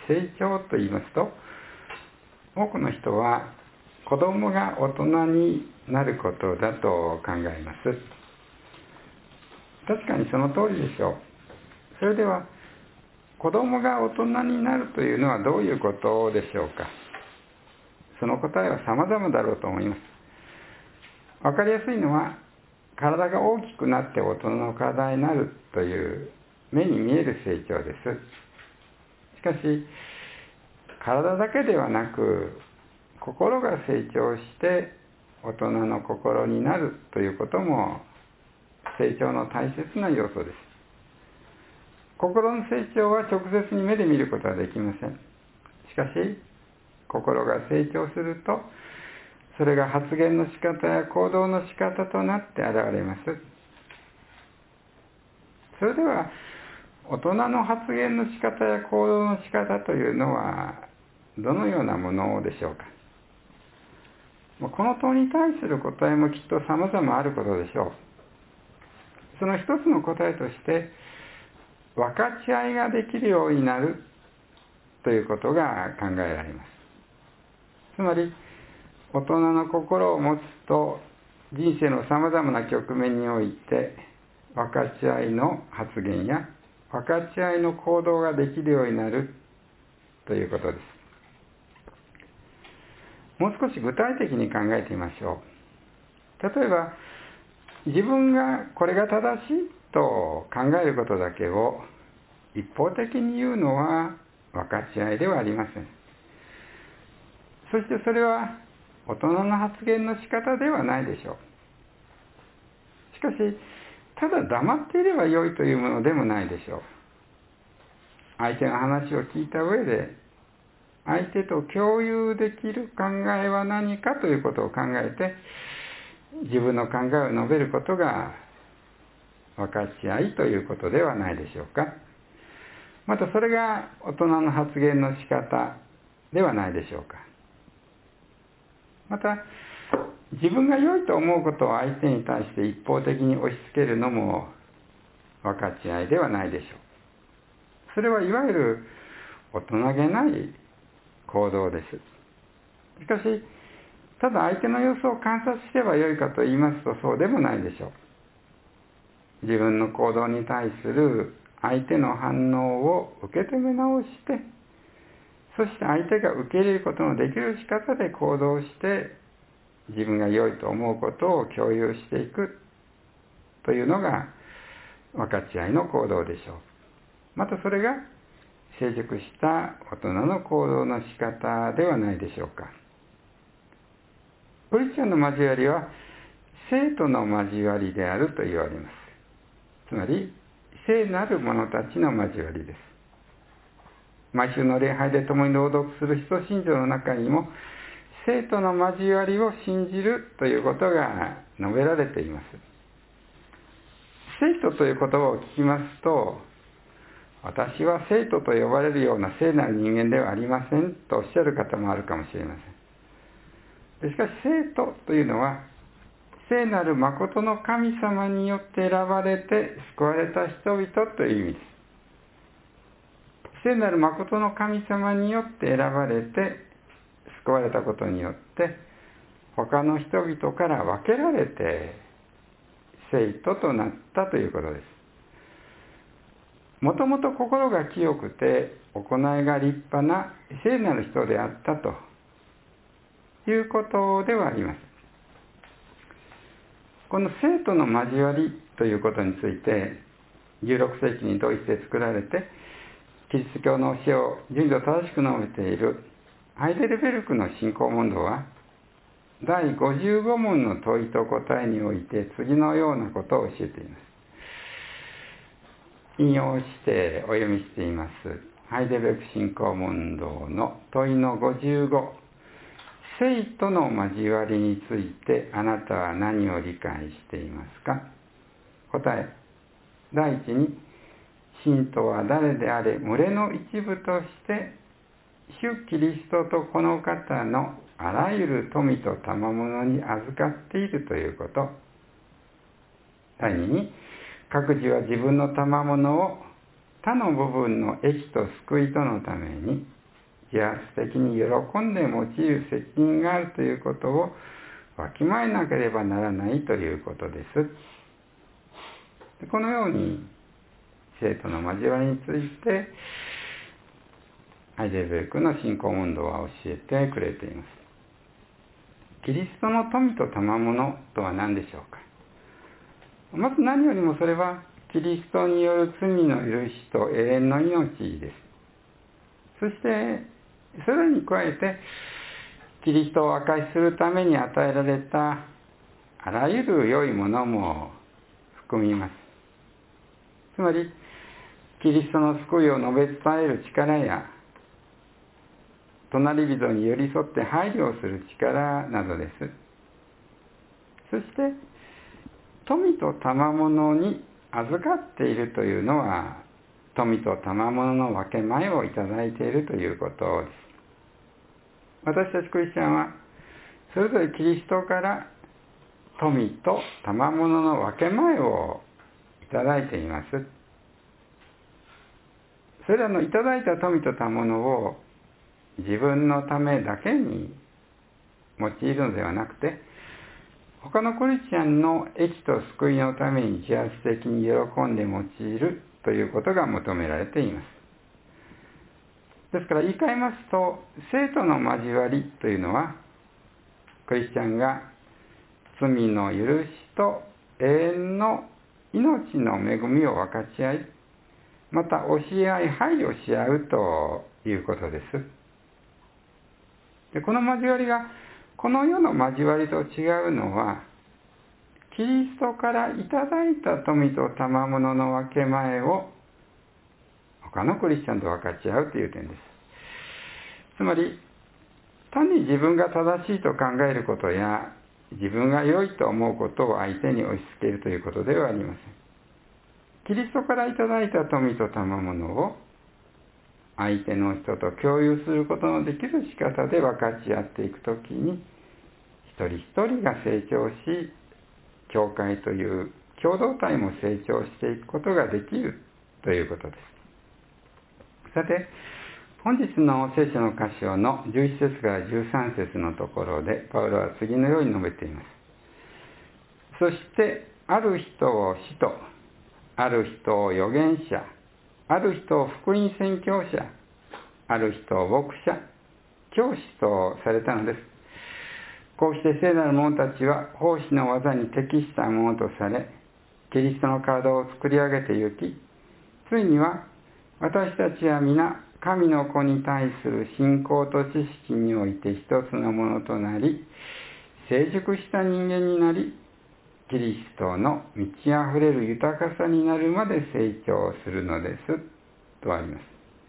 成長と言いますと、多くの人は子供が大人になることだと考えます。確かにその通りでしょう。それでは、子供が大人になるというのはどういうことでしょうか。その答えは様々だろうと思います。わかりやすいのは、体が大きくなって大人の体になるという目に見える成長です。しかし、体だけではなく、心が成長して大人の心になるということも成長の大切な要素です。心の成長は直接に目で見ることはできません。しかし、心が成長すると、それが発言の仕方や行動の仕方となって現れます。それでは、大人の発言の仕方や行動の仕方というのは、どのようなものでしょうか。この問いに対する答えもきっと様々あることでしょう。その一つの答えとして、分かち合いができるようになるということが考えられます。つまり、大人の心を持つと、人生の様々な局面において、分かち合いの発言や分かち合いの行動ができるようになるということです。もう少し具体的に考えてみましょう。例えば、自分がこれが正しいと考えることだけを一方的に言うのは分かち合いではありません。そしてそれは大人の発言の仕方ではないでしょう。しかし、ただ黙っていればよいというものでもないでしょう。相手の話を聞いた上で、相手と共有できる考えは何かということを考えて、自分の考えを述べることが分かち合いということではないでしょうか。またそれが大人の発言の仕方ではないでしょうか。また、自分が良いと思うことを相手に対して一方的に押し付けるのも分かち合いではないでしょう。それはいわゆる大人げない行動です。しかし、ただ相手の様子を観察すればよいかと言いますとそうでもないでしょう。自分の行動に対する相手の反応を受け止め直して、そして相手が受け入れることのできる仕方で行動して、自分が良いと思うことを共有していくというのが分かち合いの行動でしょう。またそれが成熟した大人の行動の仕方ではないでしょうか。クリスチャンの交わりは聖徒の交わりであると言われます。つまり、聖なる者たちの交わりです。毎週の礼拝で共に朗読する使徒信条の中にも、聖徒の交わりを信じるということが述べられています。聖徒という言葉を聞きますと、私は聖徒と呼ばれるような聖なる人間ではありませんとおっしゃる方もあるかもしれません。しかし、聖徒というのは、聖なる誠の神様によって選ばれて救われた人々という意味です。聖なる誠の神様によって選ばれて救われたことによって、他の人々から分けられて聖徒となったということです。もともと心が清くて行いが立派な聖なる人であったということではあります。この聖徒の交わりということについて、16世紀にドイツで作られて、キリスト教の教えを順序正しく述べているハイデルベルクの信仰問答は、第55問の問いと答えにおいて次のようなことを教えています。引用してお読みしています。ハイデルベルク信仰問答の問いの55。聖との交わりについてあなたは何を理解していますか？答え。第一に、信徒は誰であれ群れの一部として主キリストとこの方のあらゆる富と賜物に預かっているということ。第二に、各自は自分の賜物を他の部分の益と救いとのために自発的に喜んで用いる責任があるということをわきまえなければならないということです。このように生徒の交わりについてハイデルベルクの信仰運動は教えてくれています。キリストの富と賜物とは何でしょうか。まず何よりもそれはキリストによる罪の許しと永遠の命です。そしてそれに加えてキリストを証しするために与えられたあらゆる良いものも含みます。つまりキリストの救いを述べ伝える力や隣人に寄り添って配慮をする力などです。そして富と賜物に預かっているというのは富と賜物の分け前をいただいているということです。私たちクリスチャンはそれぞれキリストから富と賜物の分け前をいただいています。それらのいただいた富と賜物を自分のためだけに用いるのではなくて、他のクリスチャンの益と救いのために自発的に喜んで用いるということが求められています。ですから言い換えますと、生徒の交わりというのは、クリスチャンが罪の許しと永遠の命の恵みを分かち合い、また教え合い配慮し合うということです。でこの交わりがこの世の交わりと違うのは、キリストからいただいた富と賜物の分け前を他のクリスチャンと分かち合うという点です。つまり単に自分が正しいと考えることや自分が良いと思うことを相手に押し付けるということではありません。キリストからいただいた富と賜物を相手の人と共有することのできる仕方で分かち合っていくときに、一人一人が成長し、教会という共同体も成長していくことができるということです。さて、本日の聖書の箇所の11節から13節のところで、パウロは次のように述べています。そして、ある人を使徒、ある人を預言者、ある人を福音宣教者、ある人を牧者、教師とされたのです。こうして聖なる者たちは奉仕の技に適したものとされ、キリストの体を作り上げてゆき、ついには私たちは皆神の子に対する信仰と知識において一つのものとなり、成熟した人間になり、キリストの満ち溢れる豊かさになるまで成長するのですとあります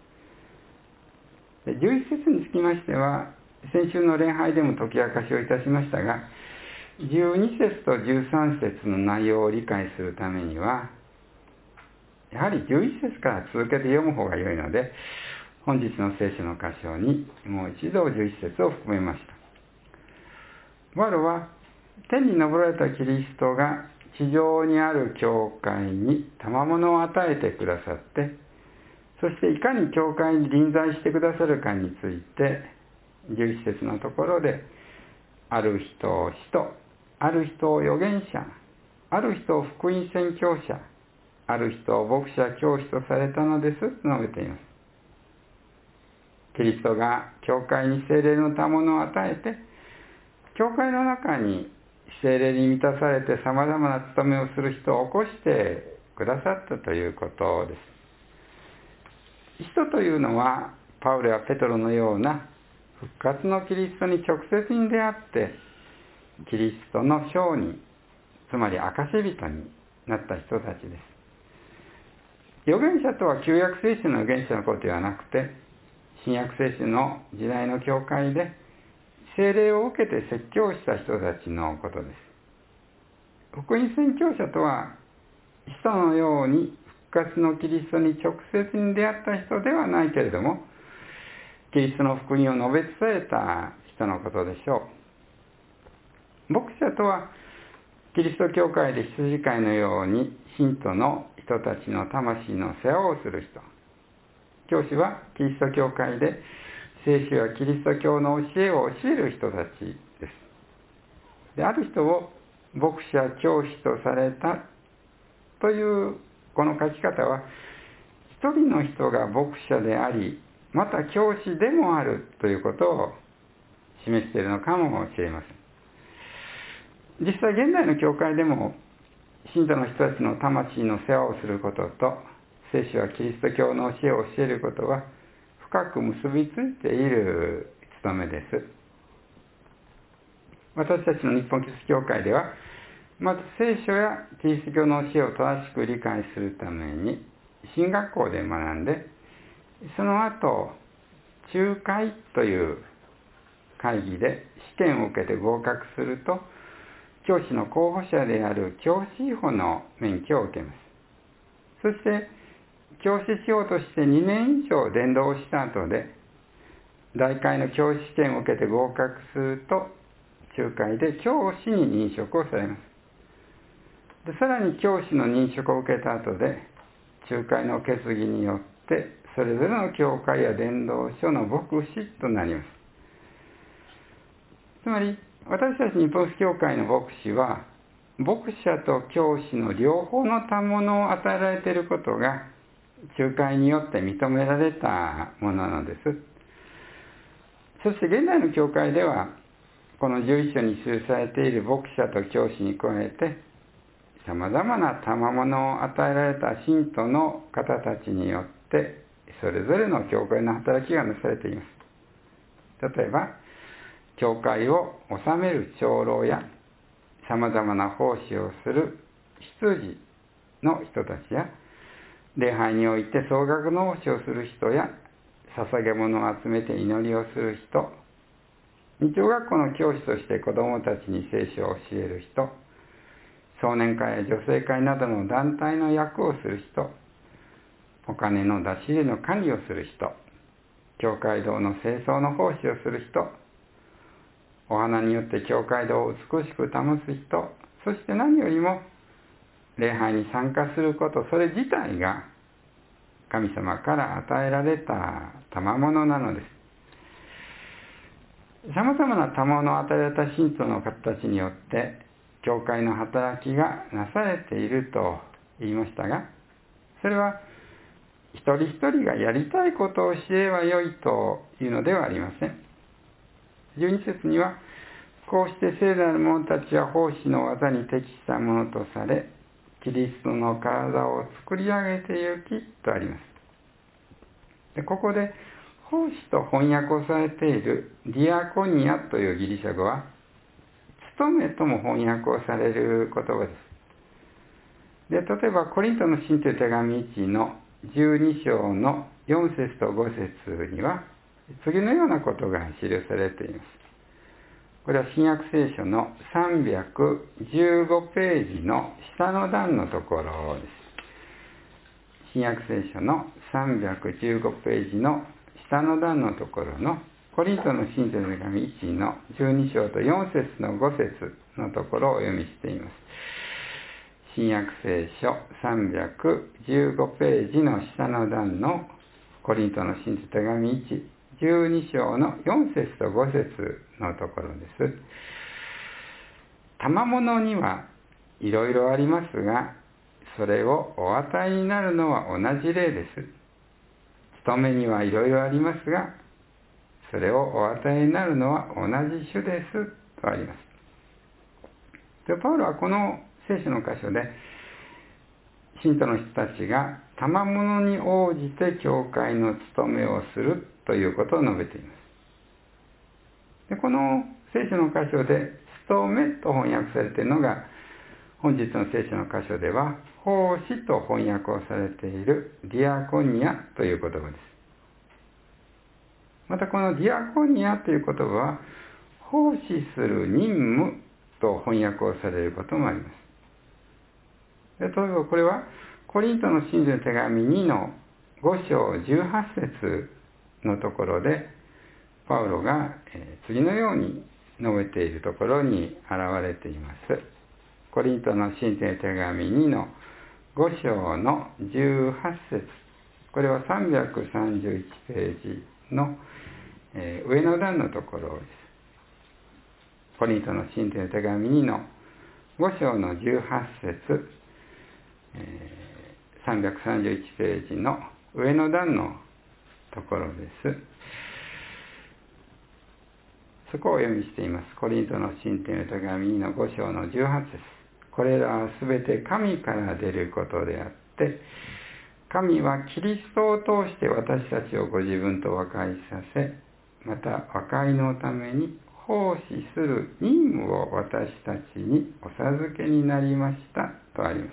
。11節につきましては、先週の礼拝でも解き明かしをいたしましたが、12節と13節の内容を理解するためには、やはり11節から続けて読む方が良いので、本日の聖書の箇所にもう一度11節を含めました。パウロは、天に昇られたキリストが地上にある教会に賜物を与えてくださって、そしていかに教会に臨在してくださるかについて、11節のところで、ある人を使徒、ある人を預言者、ある人を福音宣教者、ある人を牧者、教師とされたのですと述べています。キリストが教会に聖霊の賜物を与えて、教会の中に聖霊に満たされて様々な務めをする人を起こしてくださったということです。使徒というのは、パウロやペトロのような復活のキリストに直接に出会って、キリストの証人、つまり証人になった人たちです。預言者とは旧約聖書の預言者のことではなくて、新約聖書の時代の教会で聖霊を受けて説教した人たちのことです。福音宣教者とは、使徒のように復活のキリストに直接に出会った人ではないけれども、キリストの福音を述べ伝えた人のことでしょう。牧者とは、キリスト教会で羊飼いのように信徒の人たちの魂の世話をする人。教師はキリスト教会で聖書やキリスト教の教えを教える人たちです。である人を牧者教師とされたというこの書き方は、一人の人が牧者であり、また教師でもあるということを示しているのかもしれません。実際現代の教会でも信徒の人たちの魂の世話をすることと聖書やキリスト教の教えを教えることは深く結びついている務めです。私たちの日本キリスト教会では、まず聖書やキリスト教の教えを正しく理解するために神学校で学んで、その後仲介という会議で試験を受けて合格すると、教師の候補者である教師法の免許を受けます。そして教師しようとして2年以上伝道をした後で、大会の教師試験を受けて合格すると、仲介で教師に任職をされます。でさらに教師の任職を受けた後で、仲介の決議によって、それぞれの教会や伝道所の牧師となります。つまり、私たち日本教会の牧師は、牧者と教師の両方の賜物を与えられていることが、仲介によって認められたものなのです。そして現代の教会では、この11章に記されている牧者と教師に加えて、様々な賜物を与えられた信徒の方たちによって、それぞれの教会の働きがなされています。例えば、教会を治める長老や、様々な奉仕をする執事の人たちや、礼拝において総額の奉仕をする人や、捧げ物を集めて祈りをする人、日曜学校の教師として子どもたちに聖書を教える人、少年会や女性会などの団体の役をする人、お金の出し入れの管理をする人、教会堂の清掃の奉仕をする人、お花によって教会堂を美しく保つ人、そして何よりも礼拝に参加すること、それ自体が神様から与えられた賜物なのです。様々な賜物を与えられた信徒の方たちによって教会の働きがなされていると言いましたが、それは一人一人がやりたいことをすればよいというのではありません。12節には、こうして聖なる者たちは奉仕の技に適したものとされ、キリストの体を作り上げてゆきとあります。でここで奉仕と翻訳をされているディアコニアというギリシャ語は、務めとも翻訳をされる言葉です。で例えばコリントの信徒手紙1の12章の4節と5節には次のようなことが記されています。これは新約聖書の315ページの下の段のところです。新約聖書の315ページの下の段のところのコリントの信徒の手紙1の12章と4節の5節のところをお読みしています。新約聖書315ページの下の段のコリントの信徒手紙1、12章の4節と5節のところです。賜物にはいろいろありますが、それをお与えになるのは同じ例です。務めにはいろいろありますが、それをお与えになるのは同じ種ですとあります。でパウロはこの聖書の箇所で、信徒の人たちが賜物に応じて教会の務めをするということを述べています。でこの聖書の箇所で務めと翻訳されているのが、本日の聖書の箇所では奉仕と翻訳をされているディアコニアという言葉です。またこのディアコニアという言葉は奉仕する任務と翻訳をされることもあります。で例えばこれはコリントの信徒の手紙2の5章18節のところでパウロが次のように述べているところに現れています。コリントの信徒の手紙2の 5章の18節、これは331ページの、上の段のところです。コリントの信徒の手紙2の5章の18節、331ページの上の段のところです。そこをお読みしています。コリントの信徒の手紙2の5章の18節。これらはすべて神から出ることであって、神はキリストを通して私たちをご自分と和解させ、また和解のために奉仕する任務を私たちにお授けになりましたとあります。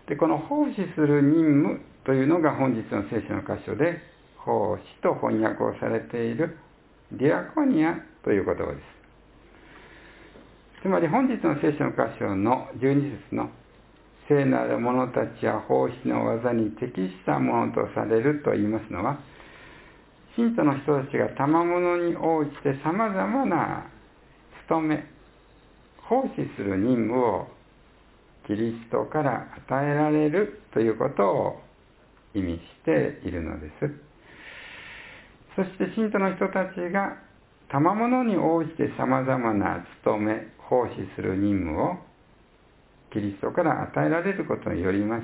で、この奉仕する任務というのが本日の聖書の箇所で奉仕と翻訳をされているディアコニアという言葉です。つまり本日の聖書の箇所の12節の聖なる者たちは奉仕の技に適したものとされると言いますのは、信徒の人たちが賜物に応じて様々な務め、奉仕する任務をキリストから与えられるということを意味しているのです。そして信徒の人たちが賜物に応じて様々な務め、奉仕する任務をキリストから与えられることによりまして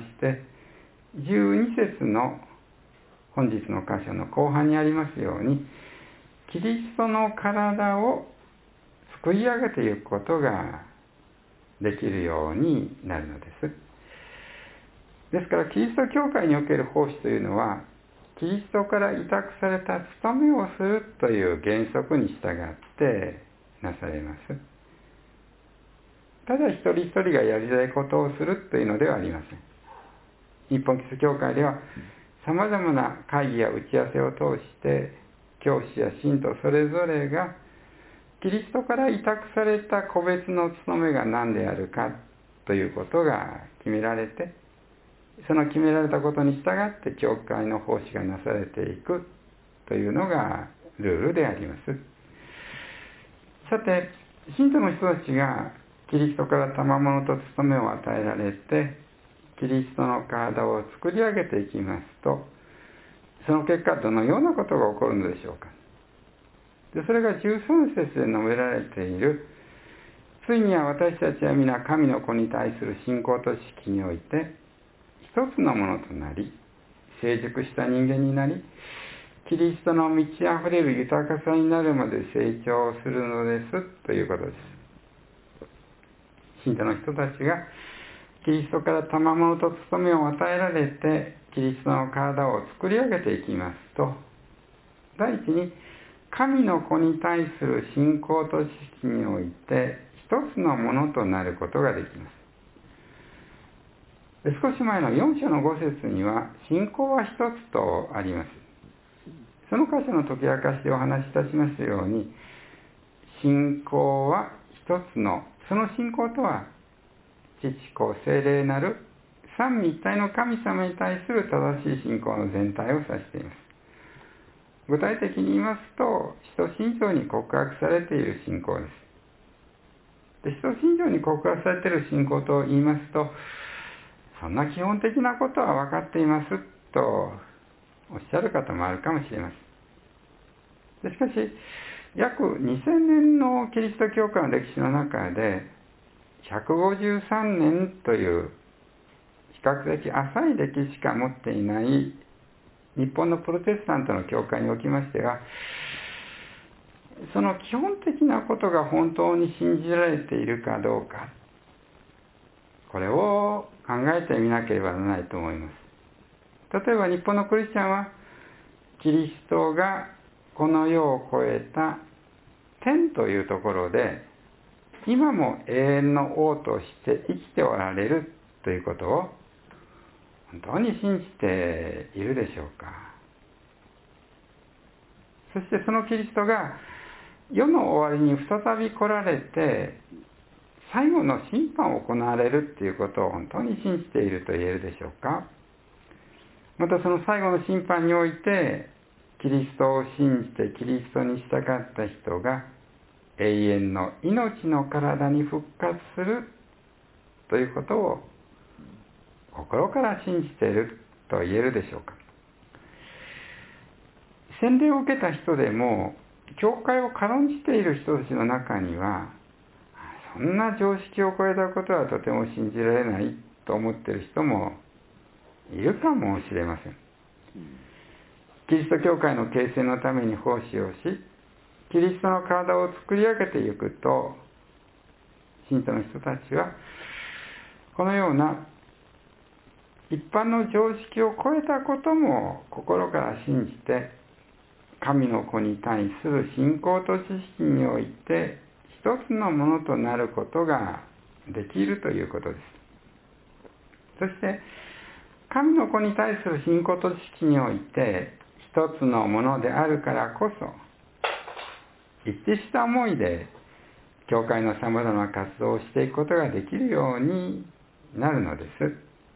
、12節の本日の箇所の後半にありますように、キリストの体を作り上げていくことができるようになるのです。ですから、キリスト教会における奉仕というのは、キリストから委託された務めをするという原則に従ってなされます。ただ一人一人がやりたいことをするというのではありません。日本基督教会では、様々な会議や打ち合わせを通して、教師や信徒それぞれが、キリストから委託された個別の務めが何であるかということが決められて、その決められたことに従って教会の奉仕がなされていくというのがルールであります。さて、信徒の人たちがキリストから賜物と務めを与えられて、キリストの体を作り上げていきますと、その結果どのようなことが起こるのでしょうか。で、それが13節で述べられている、ついには私たちは皆神の子に対する信仰と識において一つのものとなり、成熟した人間になり、キリストの満ち溢れる豊かさになるまで成長するのですということです。信徒の人たちがキリストから賜物と務めを与えられて、キリストの体を作り上げていきますと、第一に神の子に対する信仰と知識において一つのものとなることができます。少し前の4章の5節には、信仰は一つとあります。その箇所の解き明かしでお話しいたしますように、信仰は一つの、その信仰とは、父子聖霊なる三位一体の神様に対する正しい信仰の全体を指しています。具体的に言いますと、使徒信条に告白されている信仰です。使徒信条に告白されている信仰と言いますと、そんな基本的なことは分かっていますとおっしゃる方もあるかもしれません。しかし、約2000年のキリスト教会の歴史の中で、153年という比較的浅い歴史しか持っていない日本のプロテスタントの教会におきましては、その基本的なことが本当に信じられているかどうか、これを考えてみなければならないと思います。例えば日本のクリスチャンは、キリストがこの世を超えた天というところで、今も永遠の王として生きておられるということを本当に信じているでしょうか。そしてそのキリストが世の終わりに再び来られて、最後の審判を行われるということを本当に信じていると言えるでしょうか。またその最後の審判において、キリストを信じてキリストに従った人が永遠の命の体に復活するということを心から信じていると言えるでしょうか。洗礼を受けた人でも教会を軽んじている人たちの中には、そんな常識を超えたことはとても信じられないと思っている人もいるかもしれません。キリスト教会の形成のために奉仕をし、キリストの体を作り上げていくと、信徒の人たちはこのような一般の常識を超えたことも心から信じて、神の子に対する信仰と知識において一つのものとなることができるということです。そして神の子に対する信仰と知識において一つのものであるからこそ、一致した思いで教会のさまざまな活動をしていくことができるようになるのです。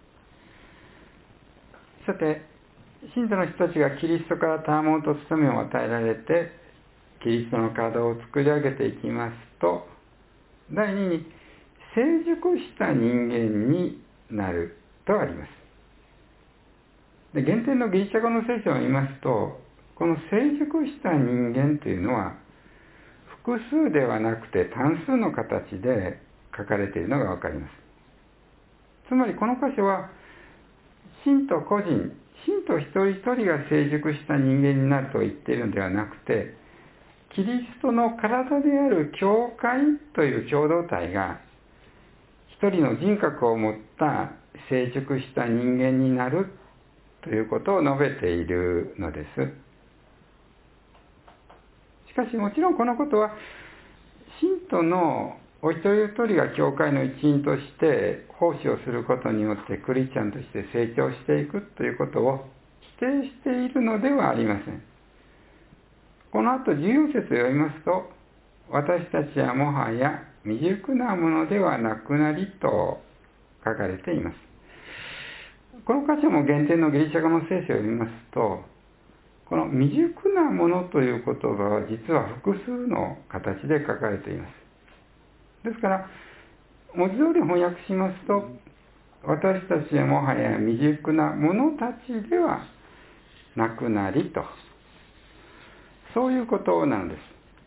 さて、信徒の人たちがキリストから賜物と務めを与えられてキリストの体を作り上げていきますと、第二に成熟した人間になるとあります。で、原点のギリシャ語の聖書を見ますと、この成熟した人間というのは複数ではなくて単数の形で書かれているのがわかります。つまりこの箇所は信徒個人、信徒一人一人が成熟した人間になると言っているのではなくて、キリストの体である教会という共同体が一人の人格を持った成熟した人間になるということを述べているのです。しかしもちろんこのことは信徒のお一人一人が教会の一員として奉仕をすることによってクリスチャンとして成長していくということを否定しているのではありません。この後14節を読みますと、私たちはもはや未熟なものではなくなりと書かれています。この箇所も原点のギリシャ語の聖書を読みますと、この未熟なものという言葉は実は複数の形で書かれています。ですから、文字通り翻訳しますと、私たちはもはや未熟な者たちではなくなりと、そういうことなんです。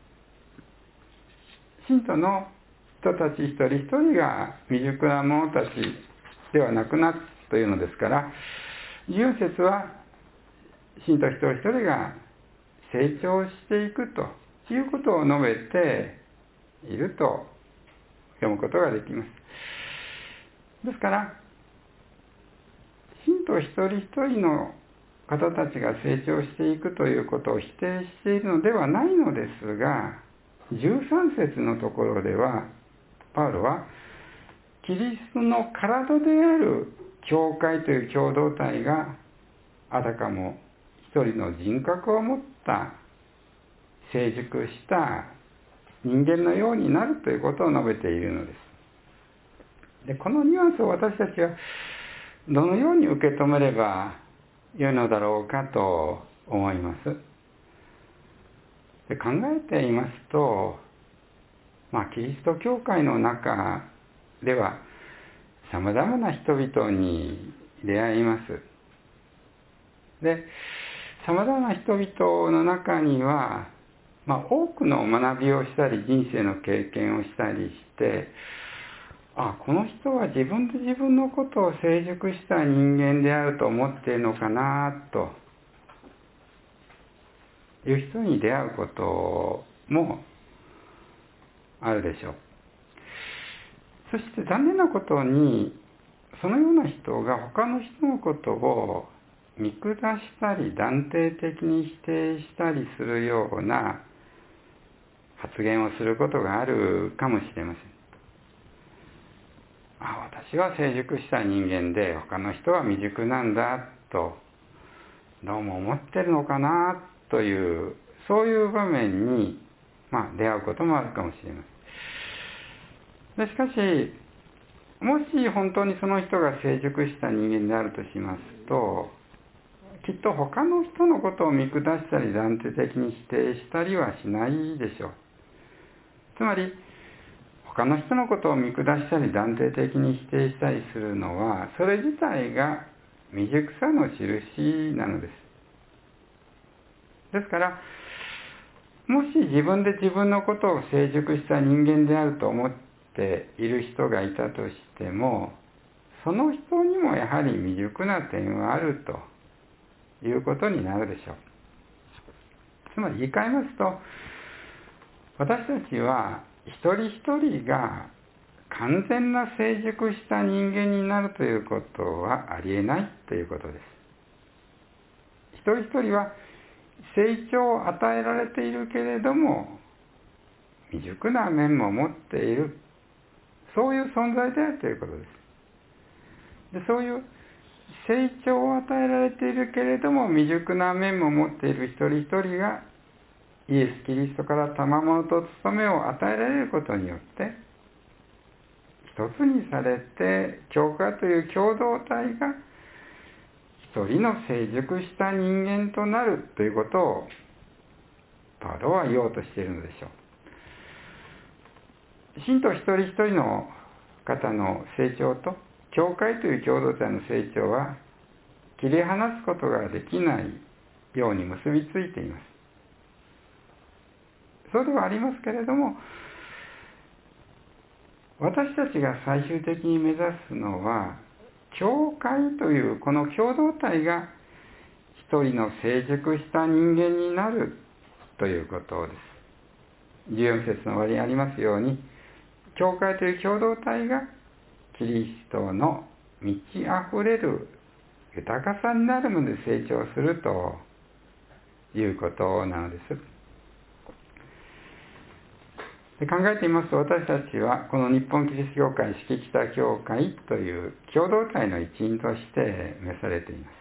信徒の人たち一人一人が未熟な者たちではなくなるというのですから、14節は信徒一人一人が成長していくということを述べていると読むことができます。ですから、信徒一人一人の方たちが成長していくということを否定しているのではないのですが、13節のところでは、パウロは、キリストの体である教会という共同体が、あたかも一人の人格を持った成熟した人間のようになるということを述べているのです。で、このニュアンスを私たちはどのように受け止めれば良いのだろうかと思います。で、考えていますと、キリスト教会の中ではさまざまな人々に出会います。で、さまざまな人々の中には、多くの学びをしたり人生の経験をしたりして、この人は自分で自分のことを成熟した人間であると思っているのかなという人に出会うこともあるでしょう。そして残念なことに、そのような人が他の人のことを見下したり断定的に否定したりするような発言をすることがあるかもしれません。私は成熟した人間で他の人は未熟なんだとどうも思ってるのかなという、そういう場面に、出会うこともあるかもしれません。でしかし、もし本当にその人が成熟した人間であるとしますと、きっと他の人のことを見下したり断定的に否定したりはしないでしょう。つまり、 他の人のことを見下したり断定的に否定したりするのは、それ自体が未熟さの印なのです。ですから、もし自分で自分のことを成熟した人間であると思っている人がいたとしても、その人にもやはり未熟な点はあるということになるでしょう。つまり言い換えますと、私たちは一人一人が完全な成熟した人間になるということはありえないということです。一人一人は成長を与えられているけれども、未熟な面も持っている、そういう存在であるということです。で、そういう成長を与えられているけれども未熟な面も持っている一人一人が、イエス・キリストから賜物と務めを与えられることによって、一つにされて教会という共同体が一人の成熟した人間となるということをパウロは言おうとしているのでしょう。信徒一人一人の方の成長と教会という共同体の成長は切り離すことができないように結びついています。そうではありますけれども、私たちが最終的に目指すのは、教会というこの共同体が一人の成熟した人間になるということです。14節の終わりにありますように、教会という共同体がキリストの満ち溢れる豊かさになるまで成長するということなのです。で、考えてみますと、私たちはこの日本キリスト教会四季北教会という共同体の一員として召されています。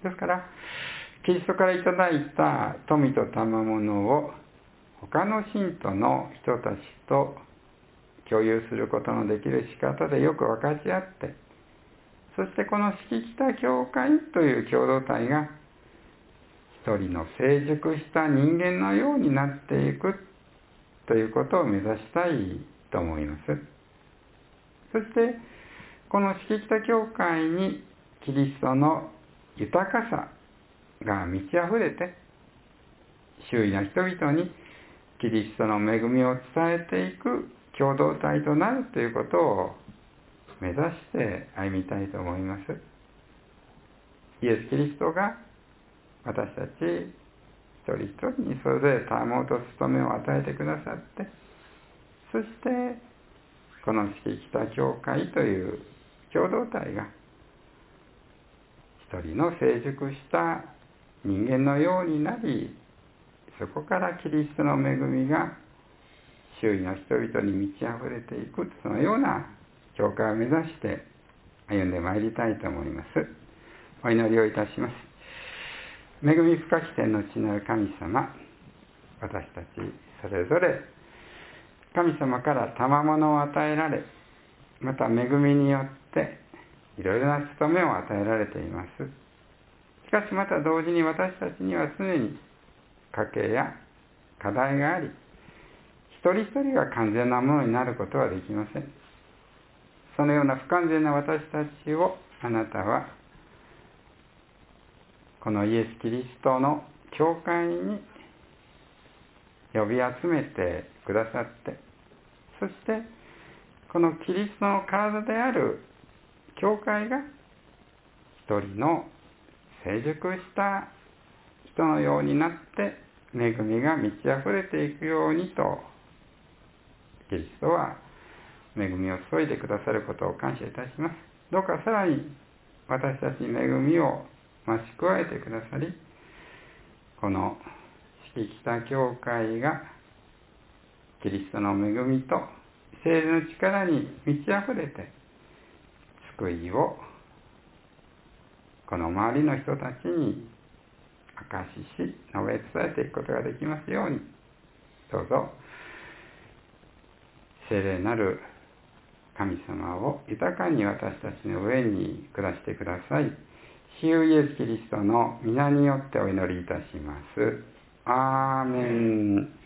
ですから、キリストからいただいた富と賜物を他の信徒の人たちと共有することのできる仕方でよく分かち合って、そしてこの四季北教会という共同体が一人の成熟した人間のようになっていくということを目指したいと思います。そしてこの四季北教会にキリストの豊かさが満ち溢れて、周囲の人々にキリストの恵みを伝えていく共同体となるということを目指して歩みたいと思います。イエス・キリストが私たち一人一人にそれぞれ賜物と務めを与えてくださって、そしてこの四季北教会という共同体が一人の成熟した人間のようになり、そこからキリストの恵みが周囲の人々に満ち溢れていく、そのような教会を目指して歩んでまいりたいと思います。お祈りをいたします。恵み深き天の地なる神様、私たちそれぞれ神様から賜物を与えられ、また恵みによっていろいろな務めを与えられています。しかしまた同時に私たちには常に家計や課題があり、一人一人が完全なものになることはできません。そのような不完全な私たちをあなたはこのイエス・キリストの教会に呼び集めてくださって、そしてこのキリストの体である教会が一人の成熟した人のようになって恵みが満ち溢れていくようにと、キリストは恵みを注いでくださることを感謝いたします。どうかさらに私たちに恵みを増し加えてくださり、この四季北教会がキリストの恵みと聖霊の力に満ち溢れて、救いをこの周りの人たちに証しし述べ伝えていくことができますように、どうぞ聖霊なる神様を豊かに私たちの上に下してください。主イエス・キリストの皆によってお祈りいたします。アーメン。